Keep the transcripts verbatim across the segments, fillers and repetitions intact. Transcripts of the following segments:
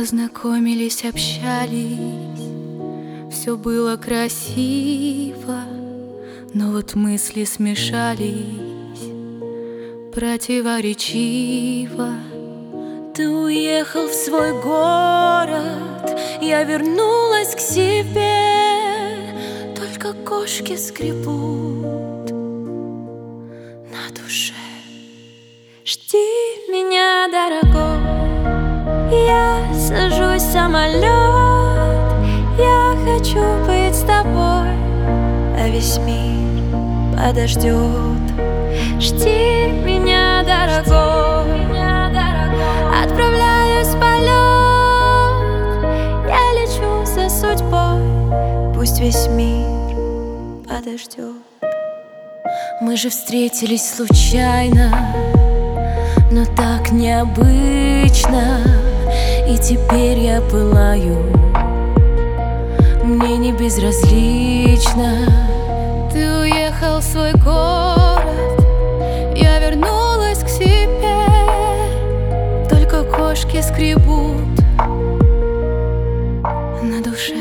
Познакомились, общались, все было красиво, но вот мысли смешались противоречиво. Ты уехал в свой город, я вернулась к себе. Только кошки скребут на душе. Жди меня, дорогой, я сажусь в самолет. Я хочу быть с тобой, а весь мир подождет. Жди меня, дорогой, отправляюсь в полет. Я лечу за судьбой, пусть весь мир подождет. Мы же встретились случайно, но так необычно. И теперь я пылаю, мне не безразлично. Ты уехал в свой город, я вернулась к себе. Только кошки скребут на душе.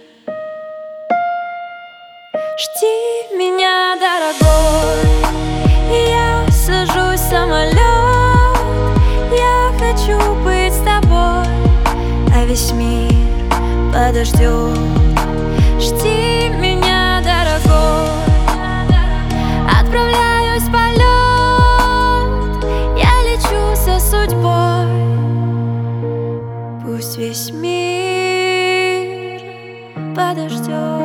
Жди меня, дорогой, я сажусь в самолет. Я хочу быть с тобой, а весь мир подождет. Жди меня, дорогой, отправляюсь в полет. Я лечу за судьбой, пусть весь мир подождет.